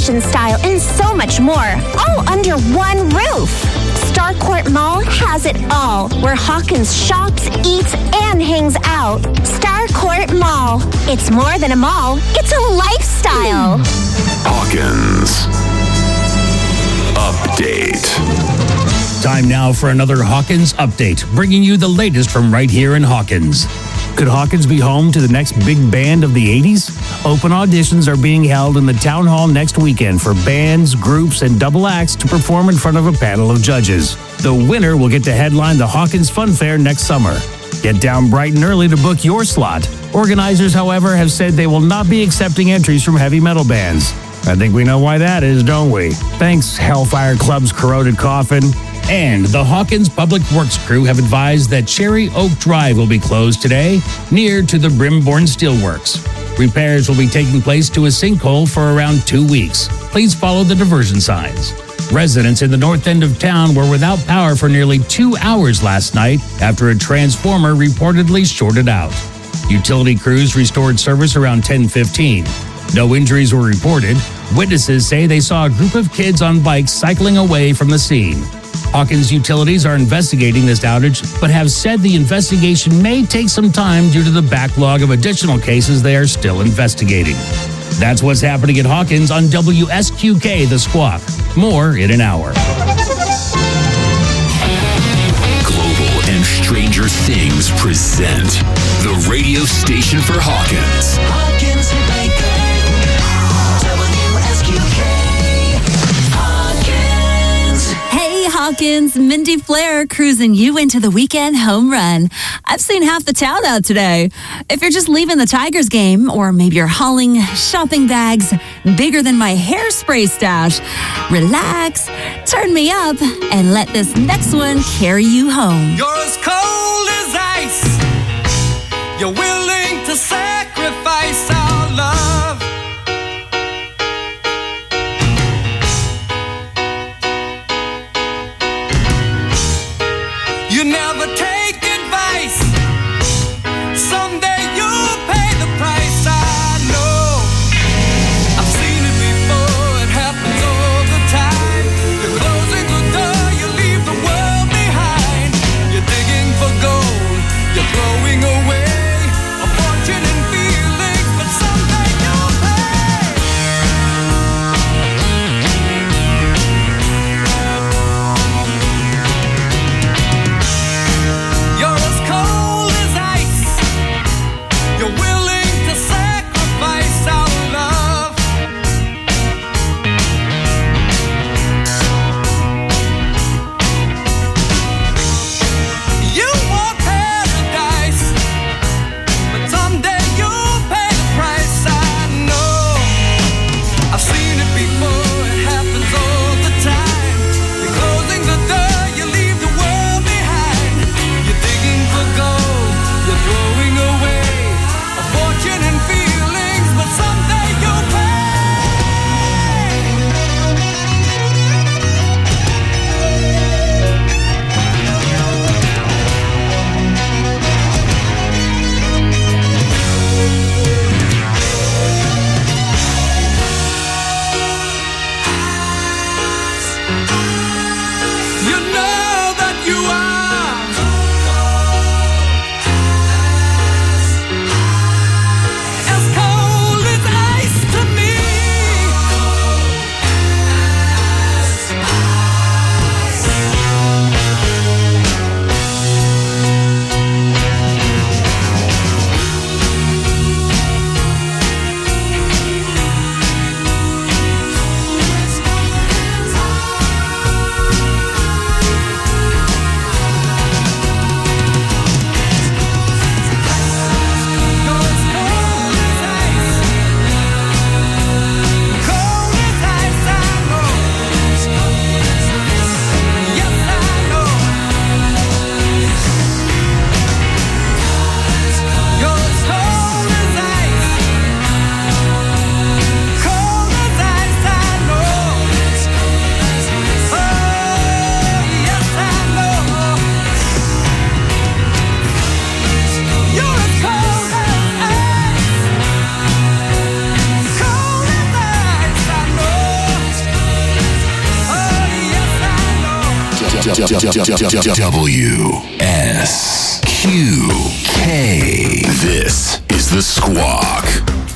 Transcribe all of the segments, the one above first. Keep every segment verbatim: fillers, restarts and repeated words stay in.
fashion, style, and so much more, all under one roof. Starcourt Mall has it all, where Hawkins shops, eats, and hangs out. Starcourt Mall. It's more than a mall, it's a lifestyle. Hawkins Update. Time now for another Hawkins Update, bringing you the latest from right here in Hawkins. Could Hawkins be home to the next big band of the eighties? Open auditions are being held in the Town Hall next weekend for bands, groups, and double acts to perform in front of a panel of judges. The winner will get to headline the Hawkins Fun Fair next summer. Get down bright and early to book your slot. Organizers, however, have said they will not be accepting entries from heavy metal bands. I think we know why that is, don't we? Thanks, Hellfire Club's Corroded Coffin. And the Hawkins Public Works crew have advised that Cherry Oak Drive will be closed today, near to the Brimborn Steelworks. Repairs will be taking place to a sinkhole for around two weeks. Please follow the diversion signs. Residents in the north end of town were without power for nearly two hours last night after a transformer reportedly shorted out. Utility crews restored service around ten fifteen. No injuries were reported. Witnesses say they saw a group of kids on bikes cycling away from the scene. Hawkins Utilities are investigating this outage, but have said the investigation may take some time due to the backlog of additional cases they are still investigating. That's what's happening at Hawkins on W S Q K The Squawk. More in an hour. Global and Stranger Things present the radio station for Hawkins. Hawkins and Baker. W S Q K. Hawkins. Hey, Hawkins, Mindy Flair cruising you into the weekend home run. I've seen half the town out today. If you're just leaving the Tigers game, or maybe you're hauling shopping bags bigger than my hairspray stash, relax, turn me up, and let this next one carry you home. You're as cold as ice. You're willing to sacrifice our love. You never take advice. Someday you'll pay the price. I know. I've seen it before. It happens all the time. You're closing the door. You leave the world behind. You're digging for gold. You're throwing away a fortune and feelings, but W S Q K. This is the Squawk.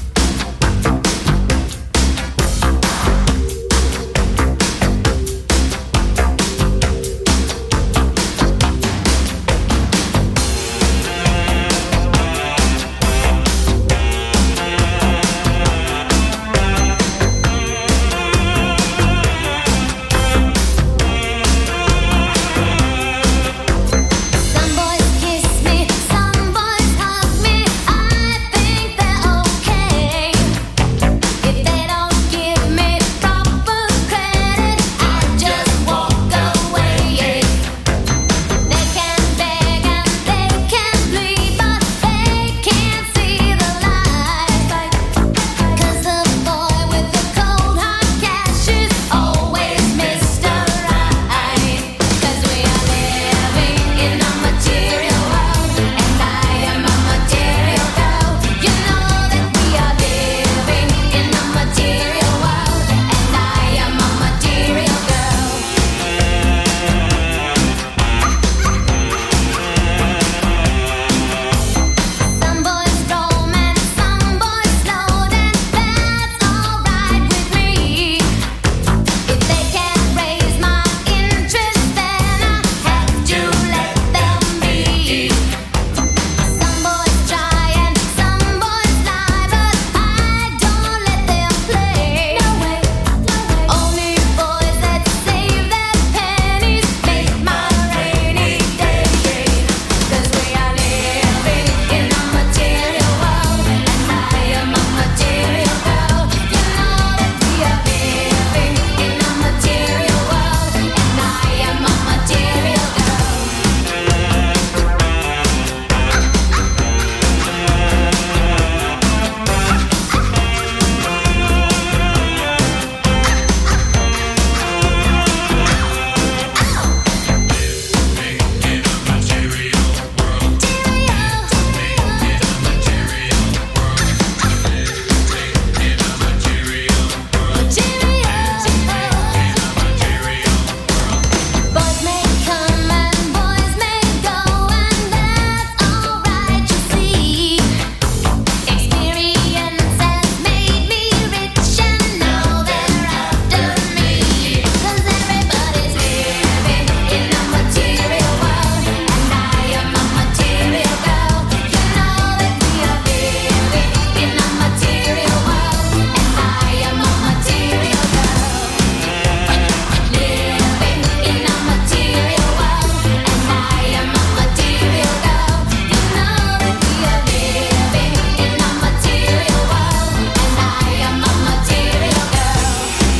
Some boys kiss me, some boys hug me. I think they're okay. If they don't give me proper credit, I just walk away. They can beg and they can plead, but they can't see the light. 'Cause the boy with the cold hard cash is always Mister Right. 'Cause we are living in a material world, and I am a material girl. You know that we are living in a material world, and I am a material girl. Some boys romance, some boys load, and that's alright with me. If they can't raise my interest, then I have to let them be. Some boys try and some boys lie, but I don't let them play. No way, no way. Only boys that save their pennies make my rainy day. 'Cause we are living in a material world, and I am a material girl. You know that we are living in a material world, and I am a material girl. Boys may come and boys may go, and that's alright, you see. Experience has made me rich, and now they're after me. 'Cause everybody's living in a material world, and I am a material girl. You know that we are living in a material world, and I am a material girl. Living in a material world, and I am a material girl. You know that we are living in a material world, and I am a material girl.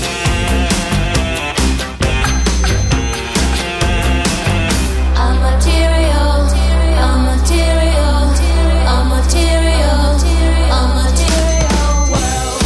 A material, a material, a material, a material world.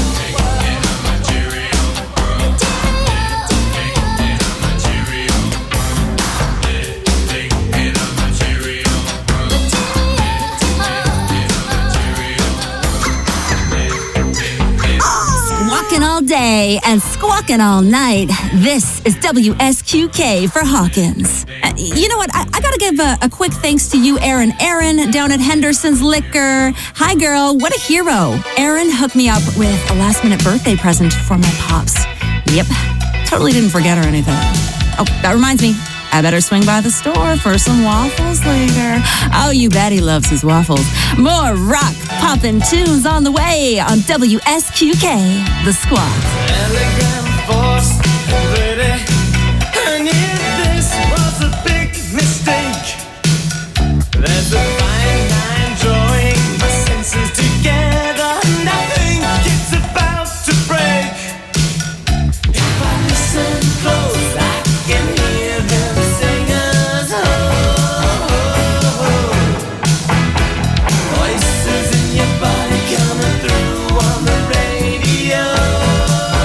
Squawking all day and squawking all night. This is W S Q K for Hawkins. Uh, you know what? I, I got to give a, a quick thanks to you, Aaron. Aaron down at Henderson's Liquor. Hi, girl. What a hero. Aaron hooked me up with a last minute birthday present for my pops. Yep. Totally didn't forget or anything. Oh, that reminds me. I better swing by the store for some waffles later. Oh, you bet he loves his waffles. More rock poppin' tunes on the way on W S Q K, The Squawk. Elegant force, lady. And if this was a big mistake, there's a fine line drawing my senses together, and I think it's about to break. If I listen close, I can hear them sing us home. Voices in your body coming through on the radio.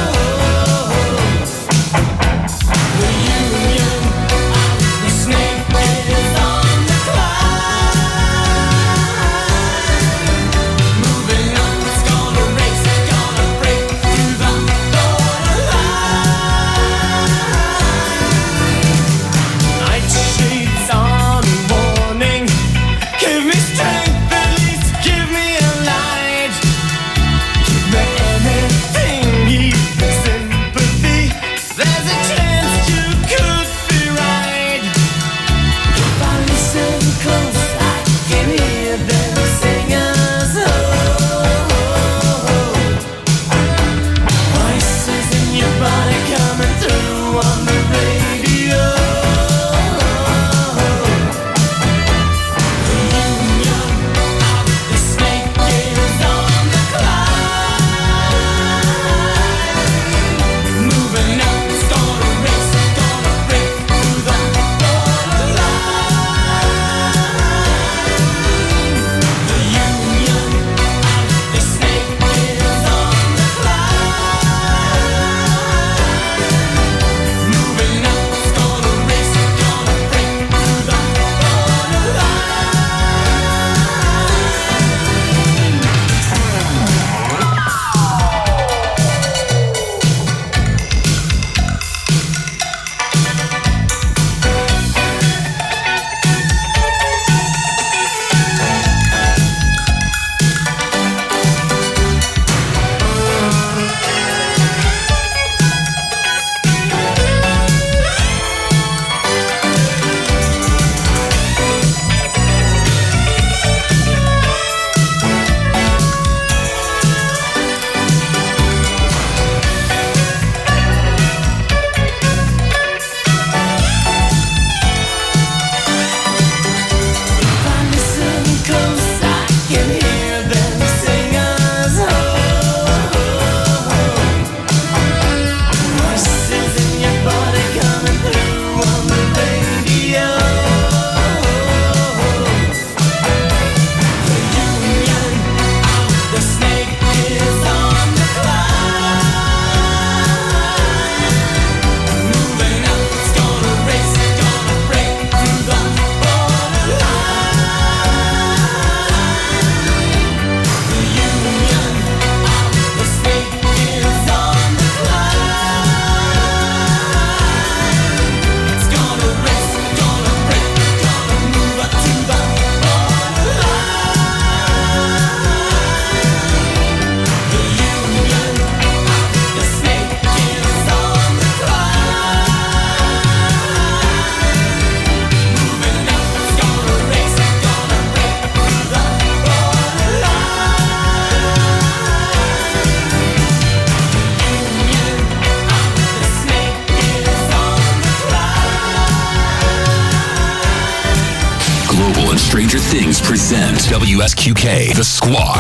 Sings present W S Q K, The Squawk.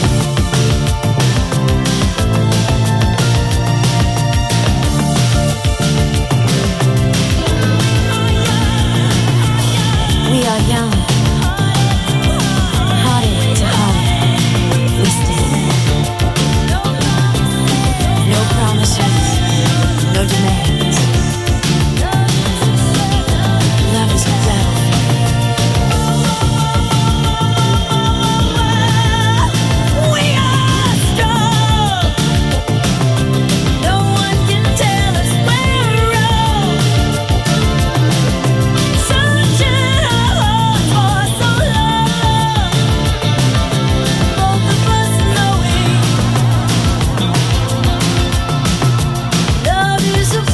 We are young, heartache to heartache, we stand. No promises, no demands. Love is a battle. We are strong. No one can tell us we're wrong. Searching our hearts for so long. Both of us knowing love is a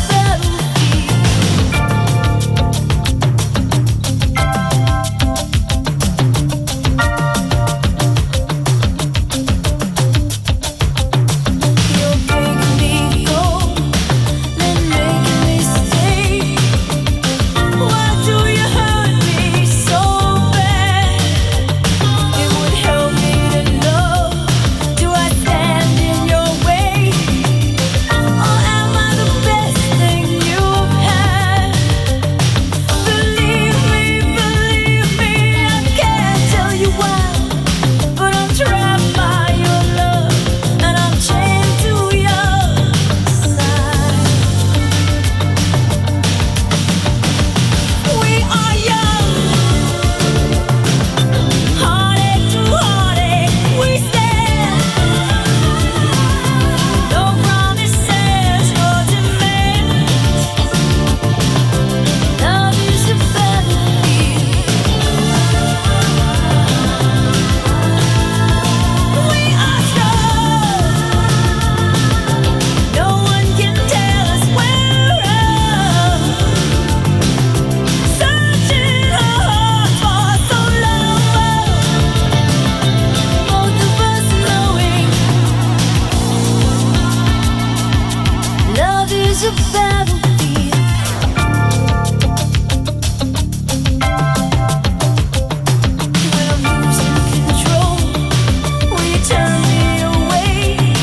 You're making me go, then making me stay. Why do you hurt me so bad? It would help me to know. Do I stand in your way, or am I the best thing you've had? Believe me, believe me, I can't tell you why, but I'm trapped by your love, and I'm chained to your side. We are young, heartache to heartache, we stand. No promises, no demands. Love is a battlefield. We are strong. No one can tell us we're wrong. Searching our hearts for so long. Both of us knowing love is a battlefield. When I'm losing control, will you turn me away,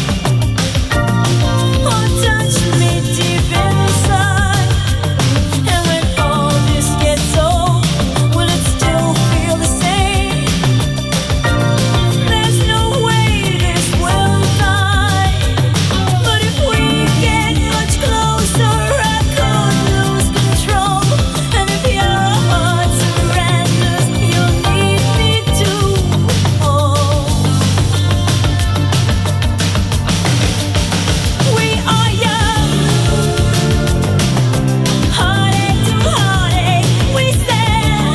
or touch me deep inside? And when all this gets old, will it still feel the same? There's no way this will die, but if we get much closer, I could lose control. And if your heart surrenders, you'll need me to hold. We are young, heartache to heartache, we stand.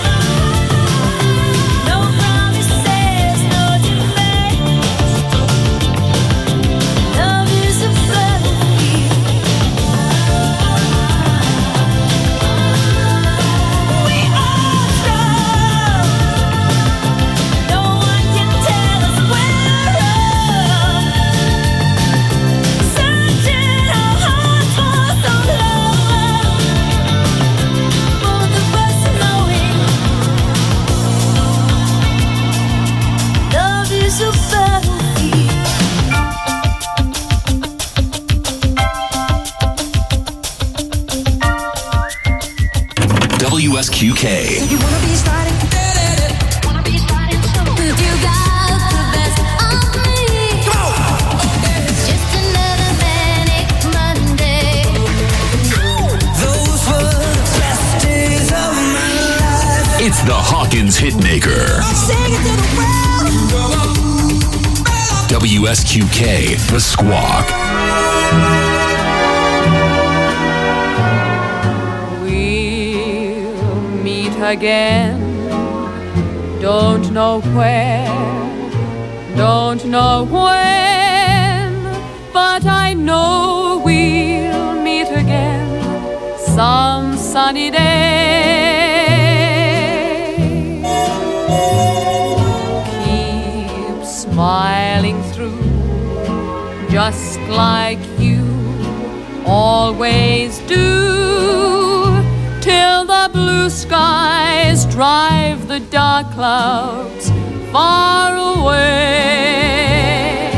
No promises, no demands. Love is a battlefield. We are strong. No one can tell us we're wrong. Searching our hearts for so long. Both of us knowing love is a battlefield. W S Q K. You wanna be starting? Wanna be starting soon? You got the best of me. It's just another manic Monday. Those were the best days of my life. It's the Hawkins Hitmaker. Sing it to the world. W S Q K, The Squawk. We'll meet again. Don't know where, don't know when, but I know we'll meet again some sunny day. Keep smiling through, just like you always do, till the blue skies drive the dark clouds far away.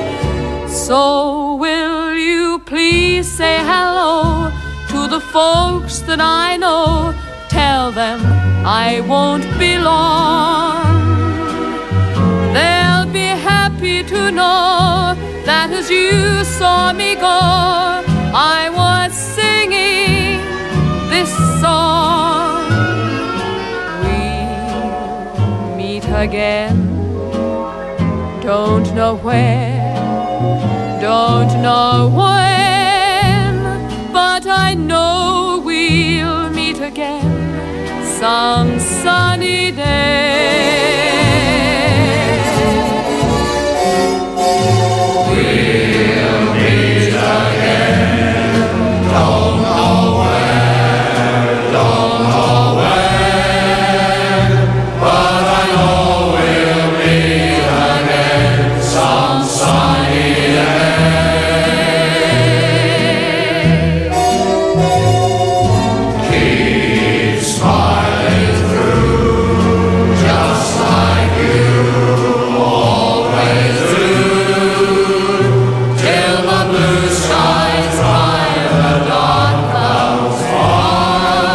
So will you please say hello to the folks that I know? Tell them I won't be long. They'll be happy to know that as you saw me go, I was singing this song. We'll meet again, don't know where, don't know when, but I know we'll meet again some sunny day. We'll meet again, don't know where, don't know when, but I know we'll meet again some sunny day. Keep smiling through, just like you always do, till the blue skies drive the dark clouds far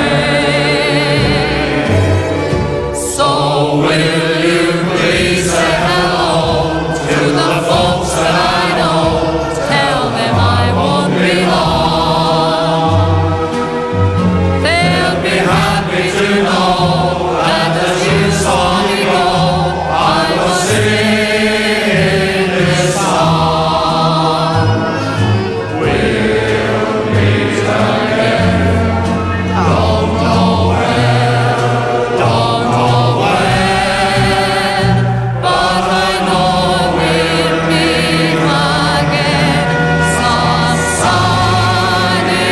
away. So will you please say hello to the folks that I know? Tell them I won't be long. They'll be happy to know that as you saw me go, I was singing this song. We'll meet again, don't know where, don't know when, but I know we'll meet again some sunny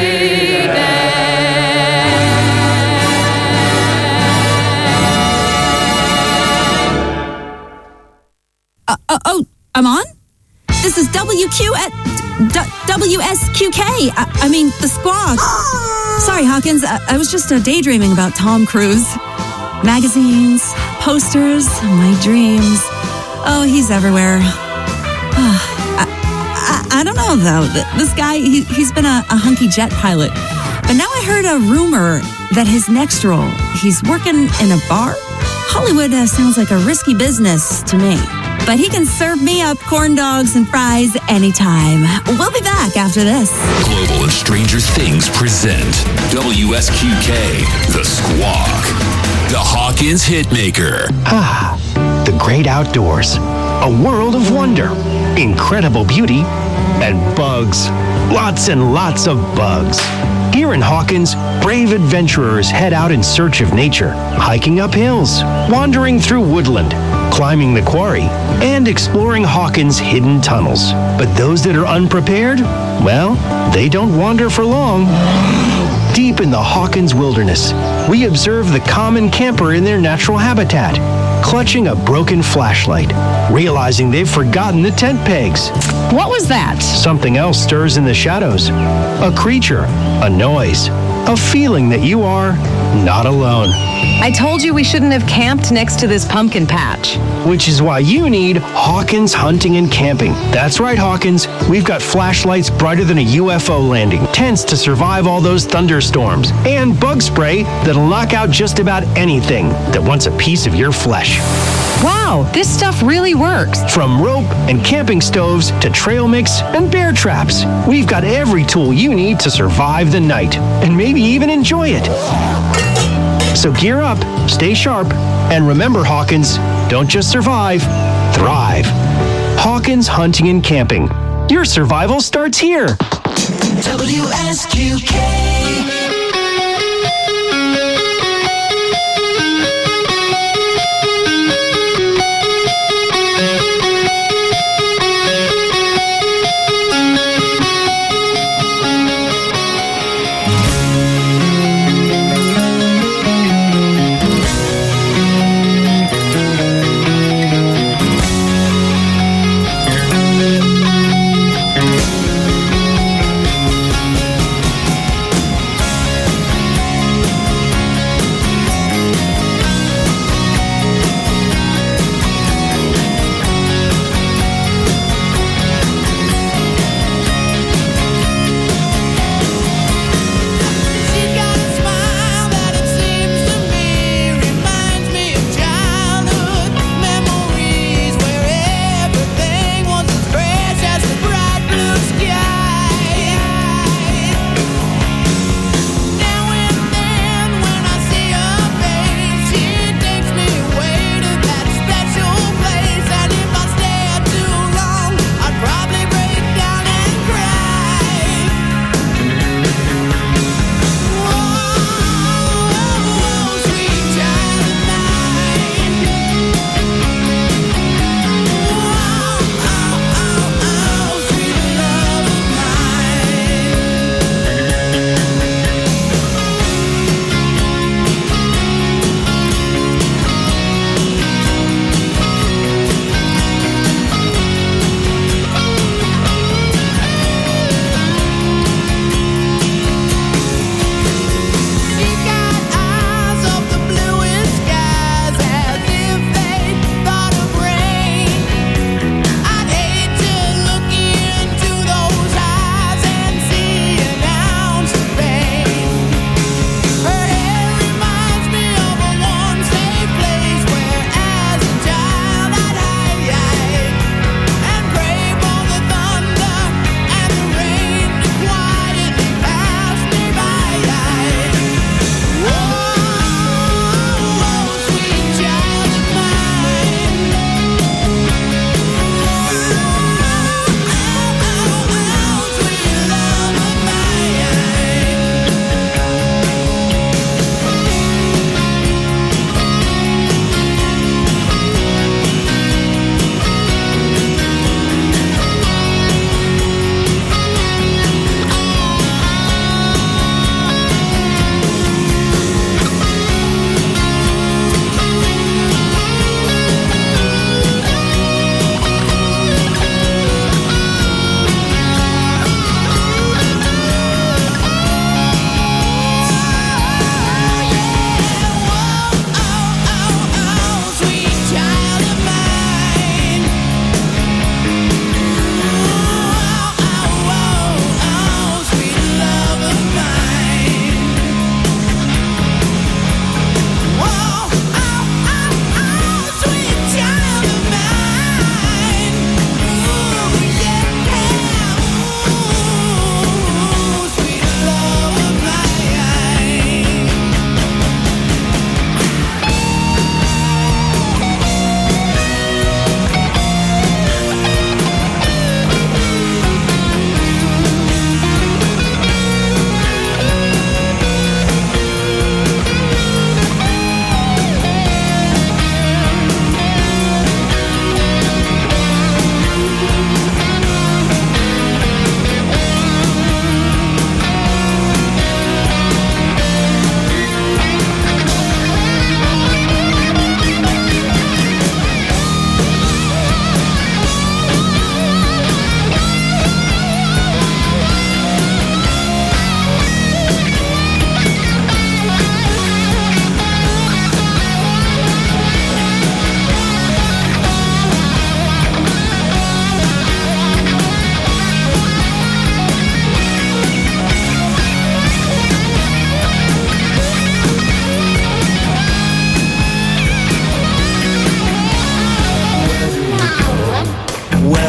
Uh, uh, oh, I'm on? This is W Q at D- W S Q K. I, I mean, the Squawk. Sorry, Hawkins. I, I was just uh, daydreaming about Tom Cruise. Magazines, posters, my dreams. Oh, he's everywhere. I, I, I don't know, though. Th- This guy, he, he's been a, a hunky jet pilot. But now I heard a rumor that his next role, he's working in a bar. Hollywood uh, sounds like a risky business to me. But he can serve me up corn dogs and fries anytime. We'll be back after this. Global and Stranger Things present W S Q K, The Squawk, the Hawkins Hitmaker. Ah, the great outdoors. A world of wonder, incredible beauty, and bugs. Lots and lots of bugs. Here in Hawkins, brave adventurers head out in search of nature, hiking up hills, wandering through woodland, climbing the quarry, and exploring Hawkins' hidden tunnels. But those that are unprepared, well, they don't wander for long. Deep in the Hawkins wilderness, we observe the common camper in their natural habitat, clutching a broken flashlight, realizing they've forgotten the tent pegs. What was that? Something else stirs in the shadows. A creature, a noise, a feeling that you are not alone. I told you we shouldn't have camped next to this pumpkin patch. Which is why you need Hawkins Hunting and Camping. That's right, Hawkins. We've got flashlights brighter than a U F O landing, tents to survive all those thunderstorms, and bug spray that'll knock out just about anything that wants a piece of your flesh. Wow, this stuff really works. From rope and camping stoves to trail mix and bear traps, we've got every tool you need to survive the night and maybe even enjoy it. So gear up, stay sharp, and remember, Hawkins, don't just survive, thrive. Hawkins Hunting and Camping. Your survival starts here. W S Q K.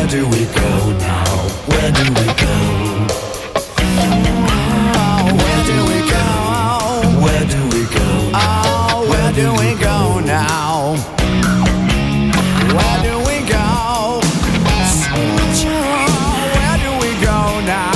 do we go now? Where do we go? Oh, where do we go? Where do we go? Oh, where do we go now? Where do we go? Where do we go now?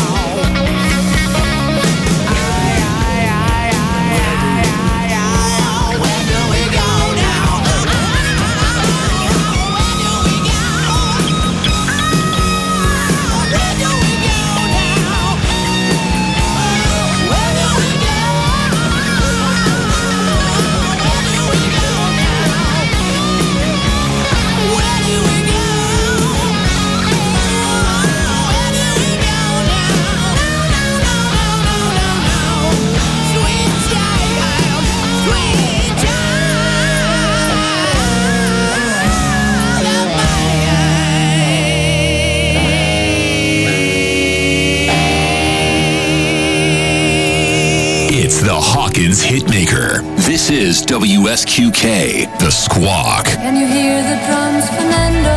It's the Hawkins Hitmaker. This is W S Q K, The Squawk. Can you hear the drums, Fernando?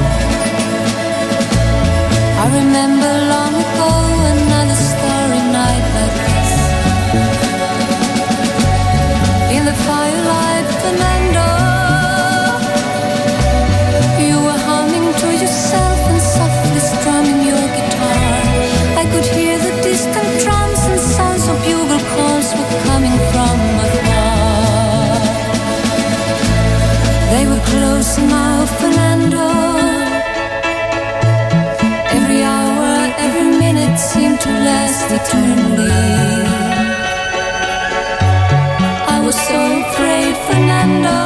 I remember long ago another starry night like this. In the firelight, Fernando, you were humming to yourself and softly strumming your guitar. I could hear the distant drums and sounds of bugle calls were coming from afar. They were close now, Fernando. Every hour, every minute seemed to last eternally. I was so afraid, Fernando.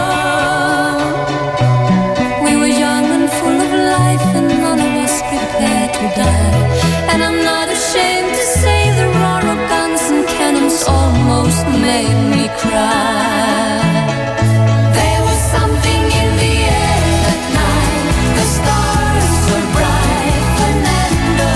We were young and full of life, and none of us prepared to die. And I'm not ashamed to say the roar of guns and cannons almost made me cry. There was something in the air that night. The stars were bright, Fernando.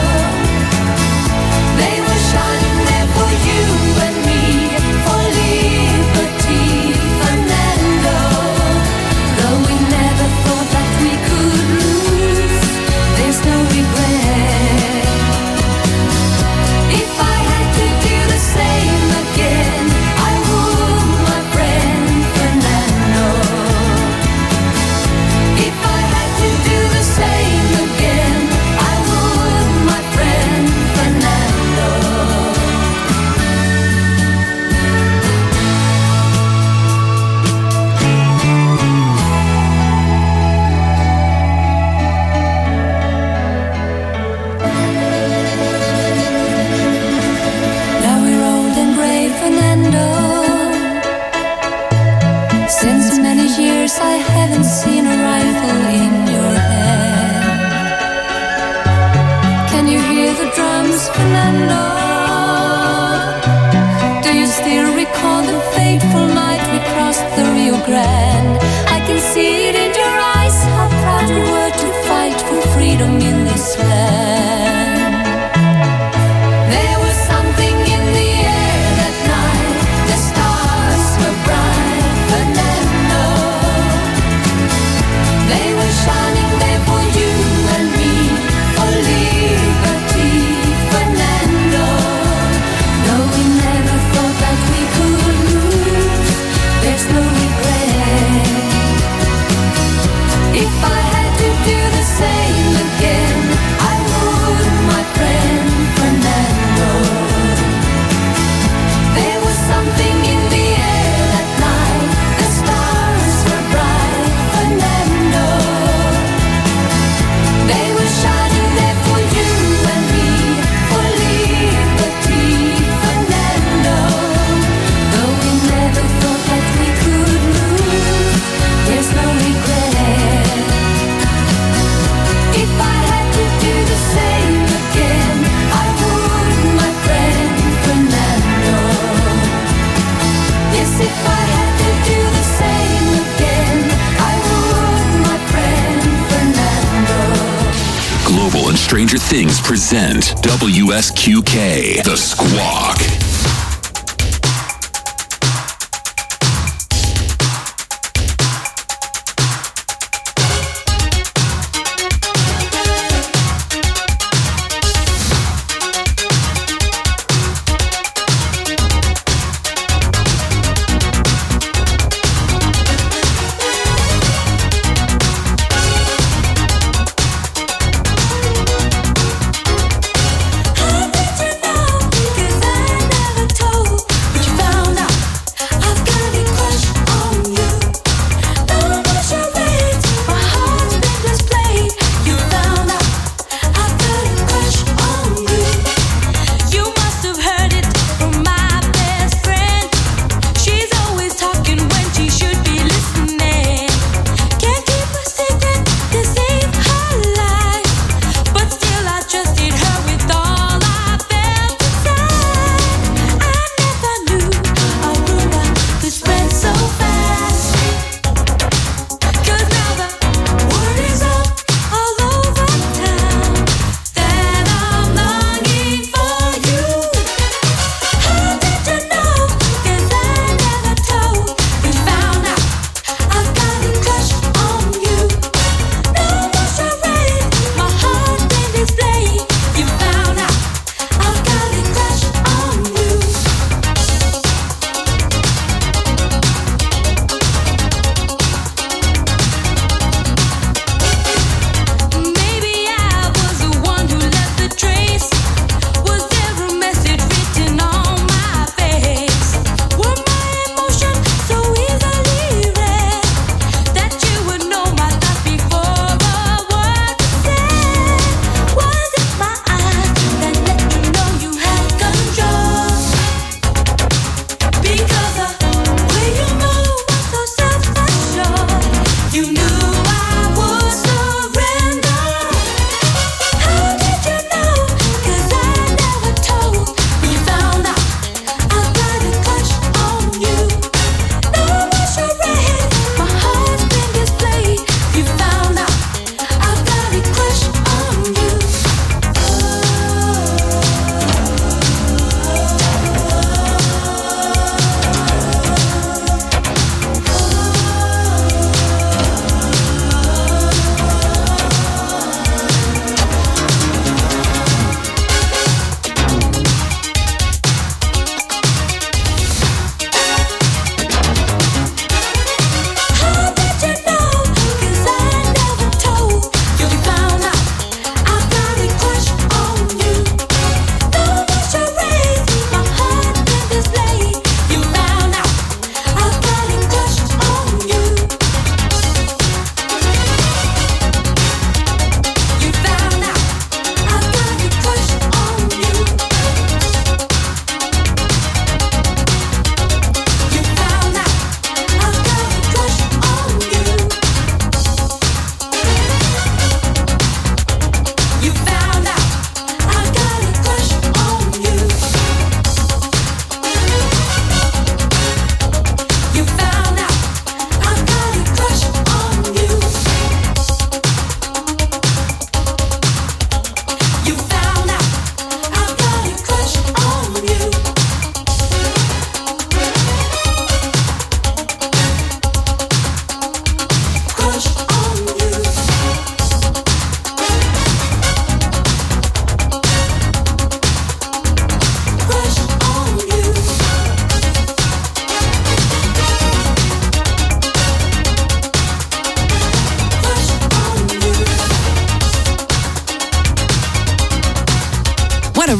They were shining there for you and me, for liberty, Fernando. Though we never thought that we could lose, there's no regret. If I had to do the same again, I would, my friend Fernando. If I had to do the same again, I would, my friend Fernando. Now we're old and gray, Fernando. Since many years I haven't seen a rifle in your hand. Can you hear the drums, Fernando? Do you still recall the fateful night we crossed the Rio Grande? I can see it in your eyes, how proud you were to fight for freedom in this land. There was something in the air that night. The stars were bright, Fernando. They were shining there for you and me, for liberty, Fernando. Though we never thought that we could lose, there's no regret. If I had to do the same again, I would, my friend Fernando. There was something in the air that night. The stars were bright, Fernando. They were shining there for you and me, for liberty, Fernando. Though we never thought that we could lose, there's no regret. If I had to do the same again, I would, my friend Fernando. Yes, if I had to do the same again, I would, my friend Fernando. Global and Stranger Things present W S Q K, The Squawk.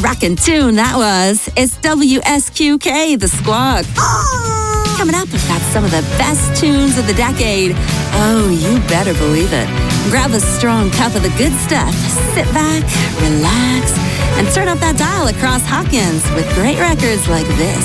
rockin' tune that was. It's W S Q K, The Squawk. Coming up, we've got some of the best tunes of the decade. Oh, you better believe it. Grab a strong cup of the good stuff, sit back, relax, and turn up that dial across Hawkins with great records like this.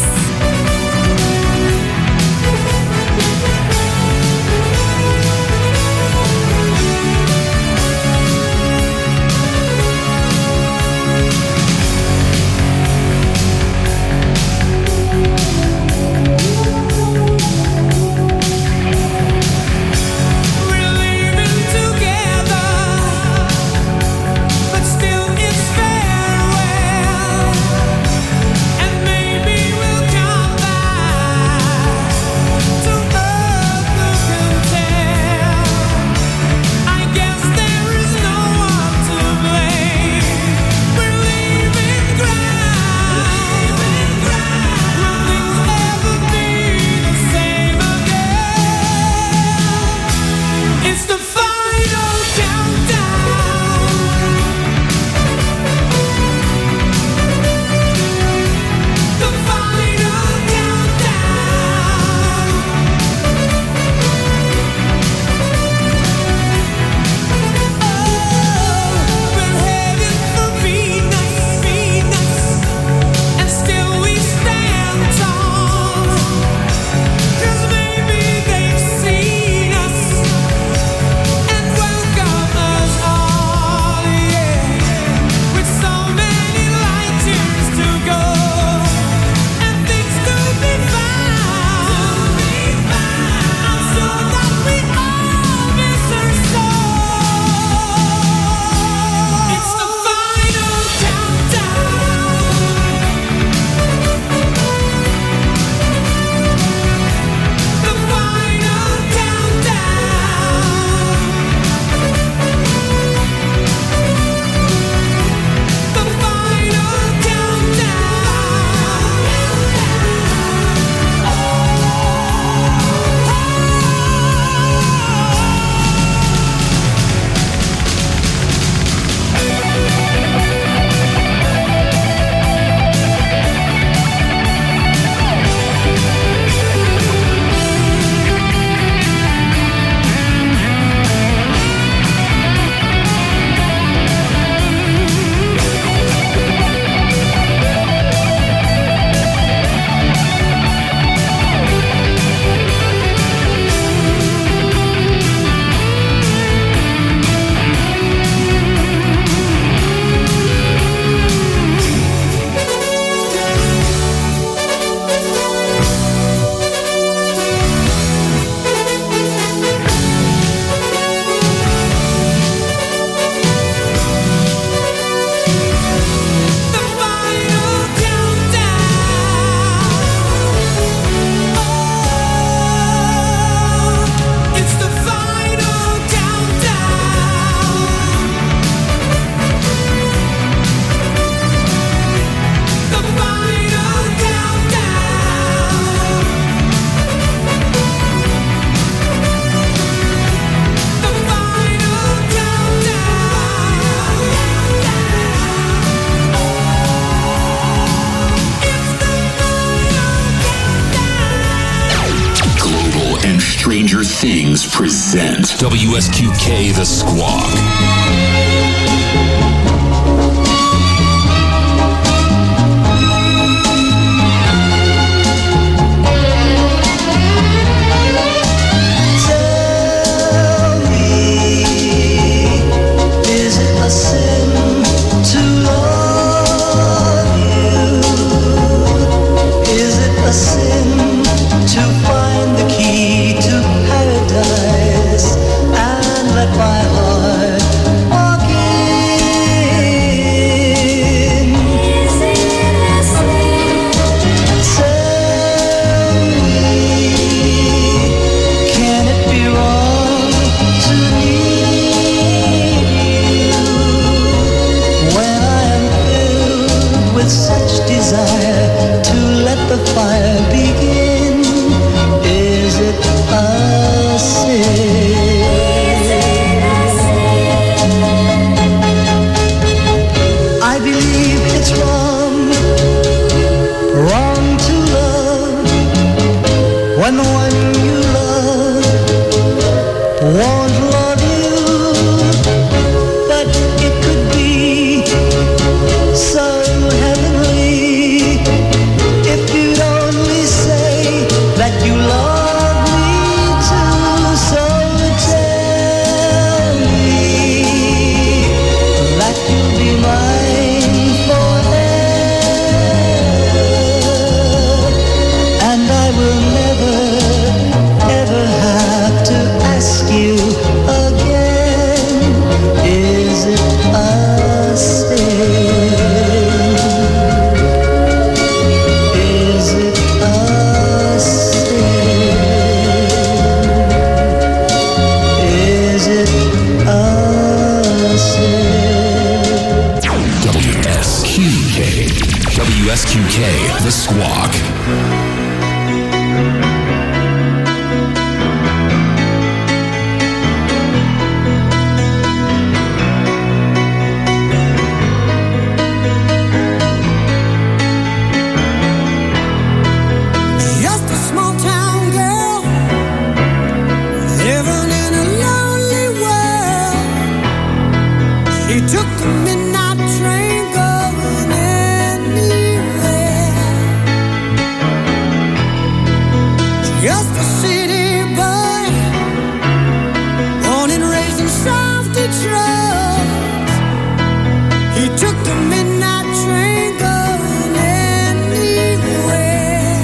Stranger Things present W S Q K The Squawk. I believe it's wrong. W S Q K, The Squawk. Just a small town girl living in a lonely world. She took the midnight train going anywhere. Just a city boy, born and raised in South Detroit. He took the midnight train going anywhere.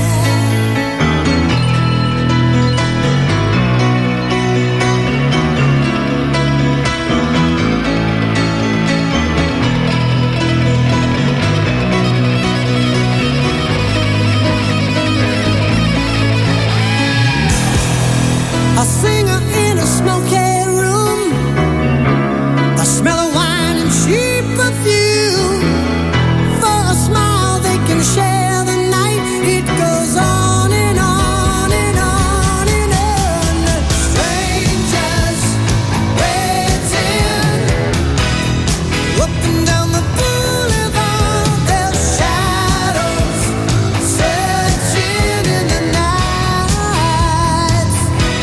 A singer in a smoky room, the smell of wine and cheap perfume. For a smile they can share the night. It goes on and on and on and on. Strangers waiting up and down the boulevard. Their shadows searching in the night.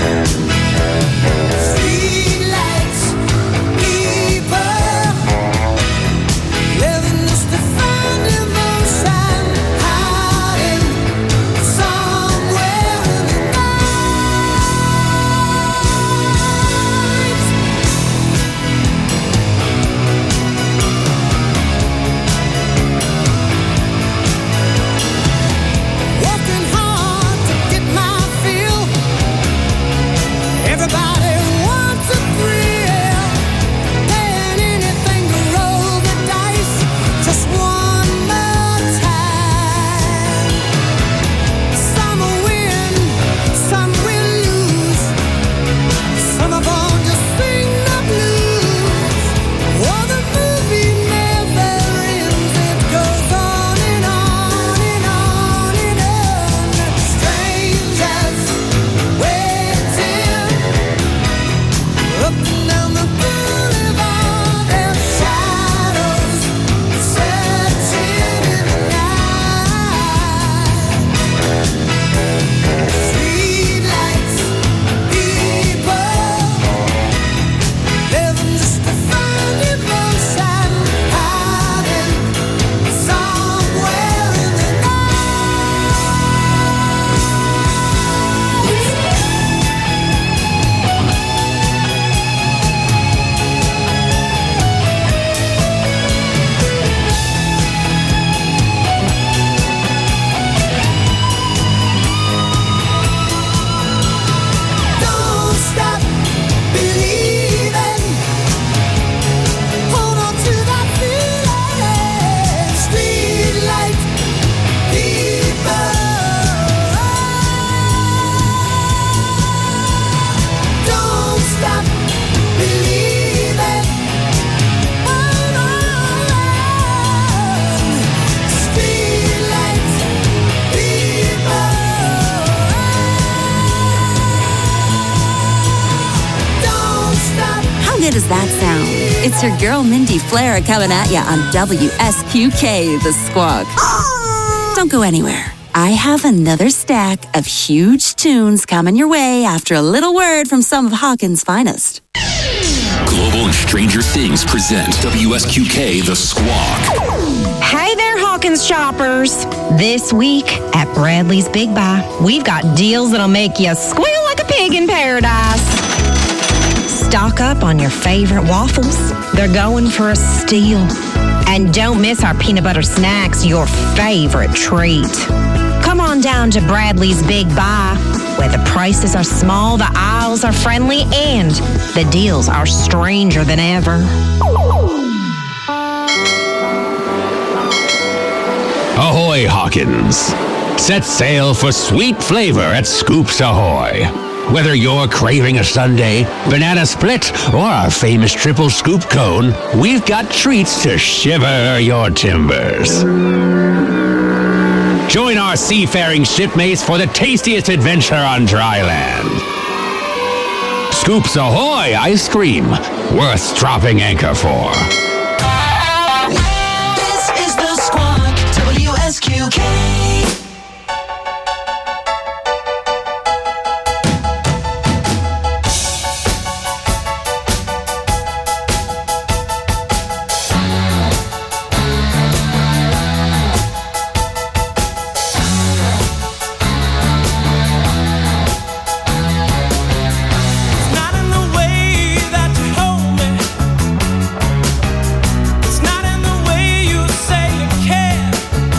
Streetlights, people living just to find emotion, hiding somewhere in the night. Working hard to get my fill. Everybody wants a thrill, paying anything to roll the dice just one more time. Some will win, some will lose. Some are born to sing the blues. Oh, the movie never ends. It goes on and on and on and on. Strangers waiting up and down the boulevard. Their shadows searching in the night. Streetlights, people living just to find emotion, hiding somewhere in the Don't stop believing. Hold on to that feeling. Streetlight people. Don't stop believing. Hold on. Streetlight people. Don't stop. How good does that sound? It's your girl Mindy Flair coming at you on W S Q K, The Squawk. Don't go anywhere. I have another stack of huge tunes coming your way after a little word from some of Hawkins' finest. Global and Stranger Things present W S Q K, The Squawk. Hey there, Hawkins shoppers. This week at Bradley's Big Buy, we've got deals that'll make you squeal like a pig in paradise. Stock up on your favorite waffles. They're going for a steal. And don't miss our peanut butter snacks, your favorite treat. Come on down to Bradley's Big Buy, where the prices are small, the aisles are friendly, and the deals are stranger than ever. Ahoy, Hawkins! Set sail for sweet flavor at Scoops Ahoy. Whether you're craving a sundae, banana split, or our famous triple scoop cone, we've got treats to shiver your timbers. your seafaring shipmates for the tastiest adventure on dry land. Scoops Ahoy ice cream, worth dropping anchor for. This is the Squawk, W S Q K. It's not in the way you say you care.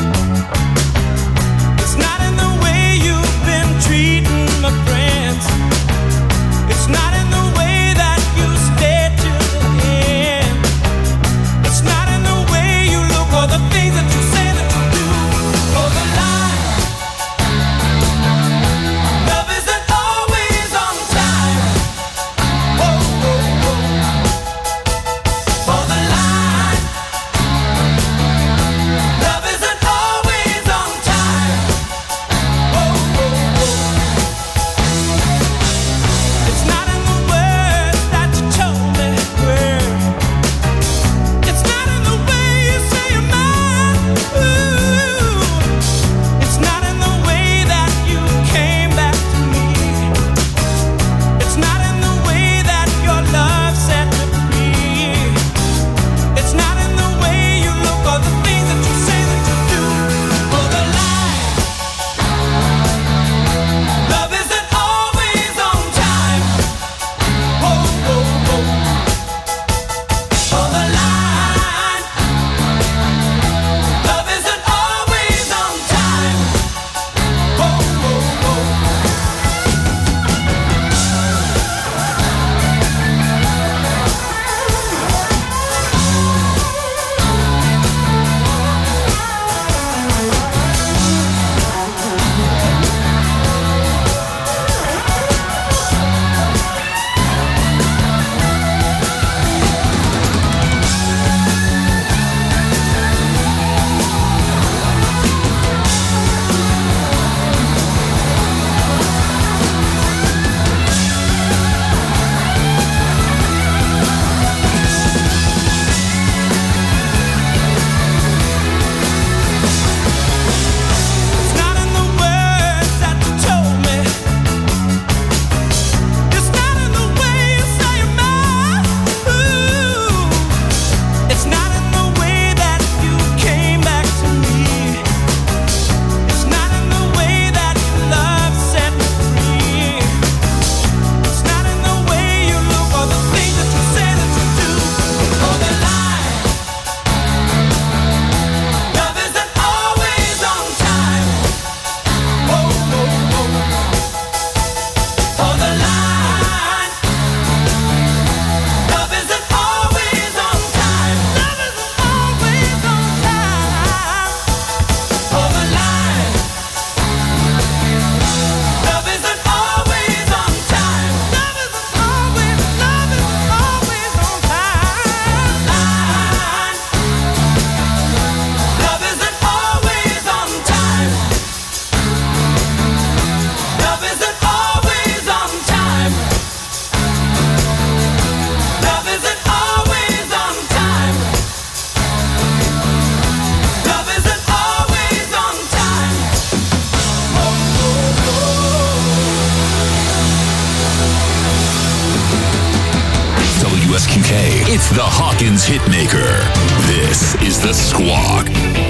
It's the Hawkins Hitmaker. This is the Squawk.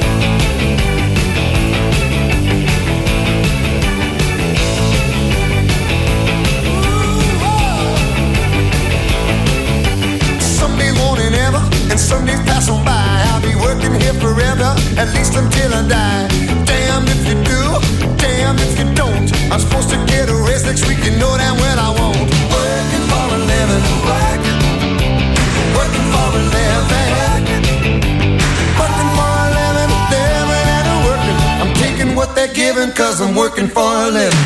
Someday won't it ever, and some days pass on by. I'll be working here forever, at least until I die. Damn if you do, damn if you don't. I'm supposed to get a raise next week, you know damn well I won't. Working for a living, working, working for a living, working for a living, living and a working. I'm taking what they're giving, cause I'm working for a living.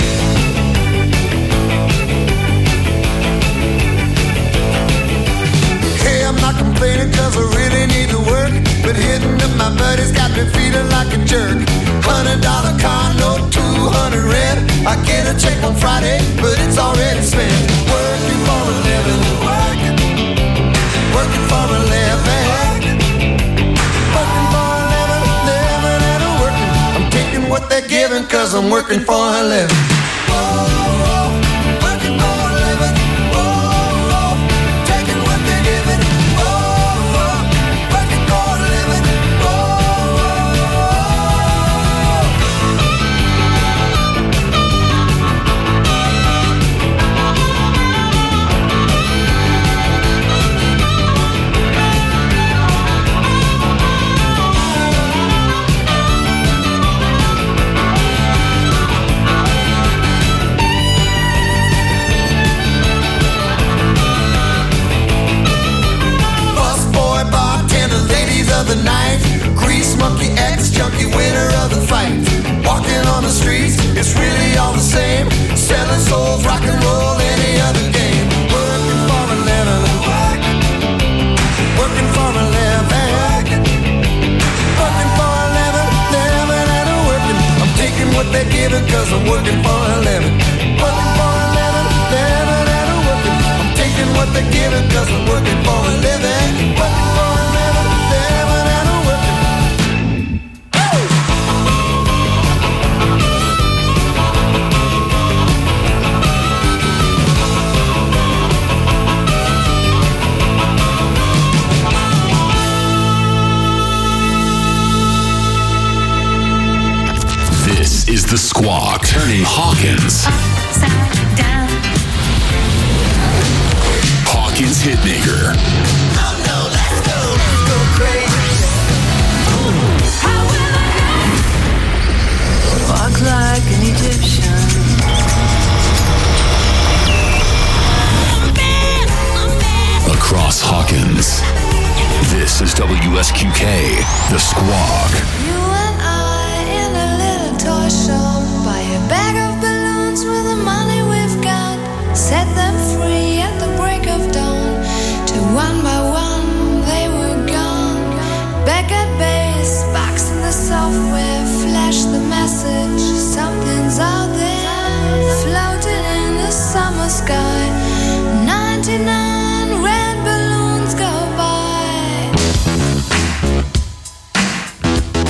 I'm not complaining cause I really need to work, but hitting up my buddies got me feeling like a jerk. Hundred dollar car cause I'm working for a living. The night, grease monkey, ex junkie, winner of the fight. Walking on the streets, it's really all the same. Selling souls, rock and roll, any other game. Working for a living, working for a living, working for a living, living and a working. I'm taking what they're giving cause I'm working for a living. Working for a living, living and a working. I'm taking what they're giving cause I'm working for a living. Working for a living, living and a working. This is the Squawk, turning Hawkins. Upside down. Hawkins Hitmaker. Oh no, let's go, let's go crazy. How will I know? Walk like an Egyptian. Across Hawkins. This is W S Q K, the Squawk. You and I in a little toy shop. Buy a bag of balloons with the money we've got. Set them free at the break of dawn. Till one by one they were gone. Back at base, box in the software. Flash the message, something's out there. Floating in the summer sky. ninety-nine red balloons go by.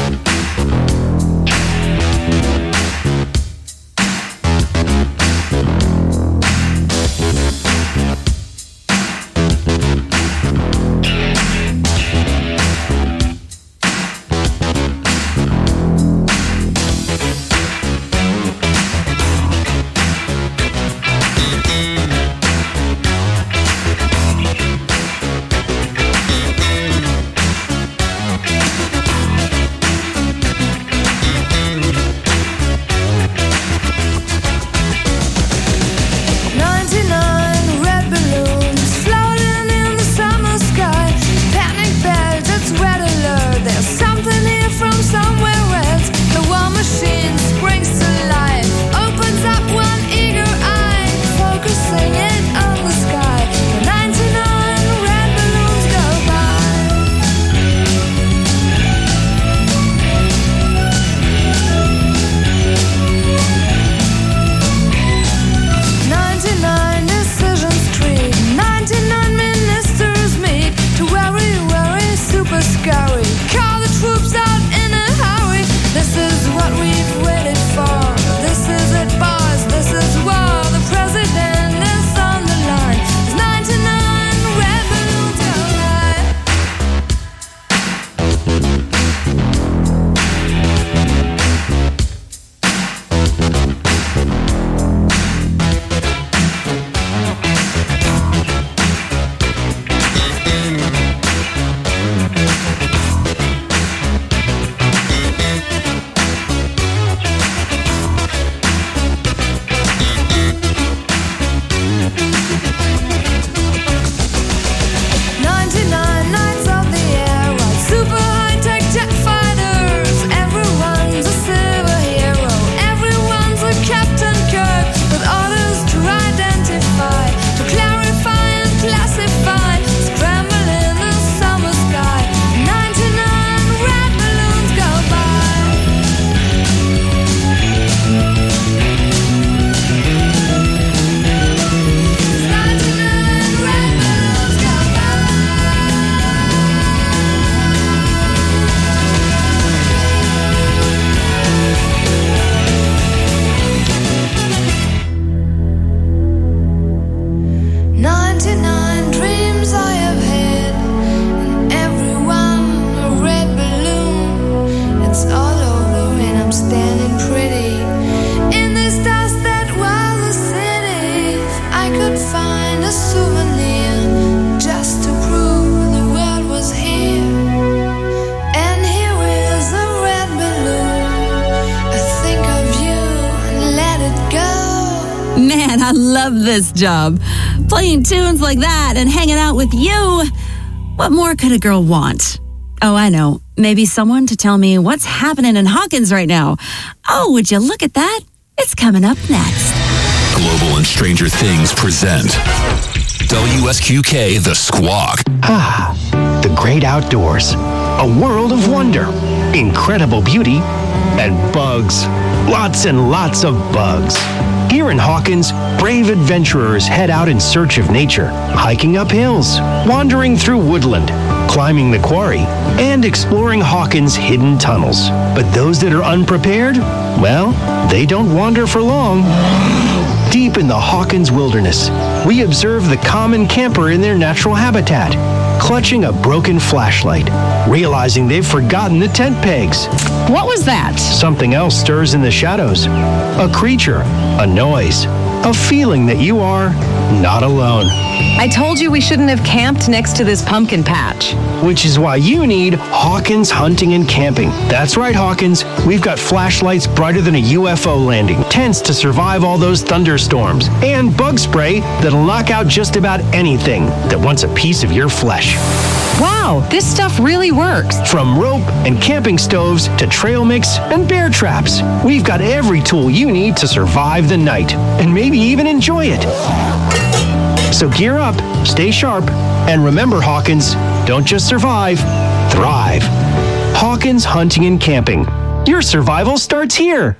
Man, I love this job. Playing tunes like that and hanging out with you. What more could a girl want? Oh, I know. Maybe someone to tell me what's happening in Hawkins right now. Oh, would you look at that? It's coming up next. Global and Stranger Things present W S Q K The Squawk. Ah, the great outdoors. A world of wonder, incredible beauty, and bugs. Lots and lots of bugs. Here in Hawkins, brave adventurers head out in search of nature, hiking up hills, wandering through woodland, climbing the quarry, and exploring Hawkins' hidden tunnels. But those that are unprepared, well, they don't wander for long. Deep in the Hawkins wilderness, we observe the common camper in their natural habitat, clutching a broken flashlight, realizing they've forgotten the tent pegs. What was that? Something else stirs in the shadows. A creature, a noise, a feeling that you are not alone. I told you we shouldn't have camped next to this pumpkin patch. Which is why you need Hawkins Hunting and Camping. That's right, Hawkins. We've got flashlights brighter than a U F O landing, tents to survive all those thunderstorms, and bug spray that'll knock out just about anything that wants a piece of your flesh. Wow, this stuff really works. From rope and camping stoves to trail mix and bear traps, we've got every tool you need to survive the night and maybe even enjoy it. So gear up, stay sharp, and remember, Hawkins, don't just survive, thrive. Hawkins Hunting and Camping. Your survival starts here.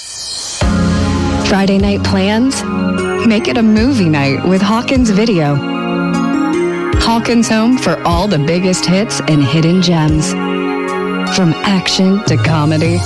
Friday night plans? Make it a movie night with Hawkins Video. Hawkins home for all the biggest hits and hidden gems. From action to comedy.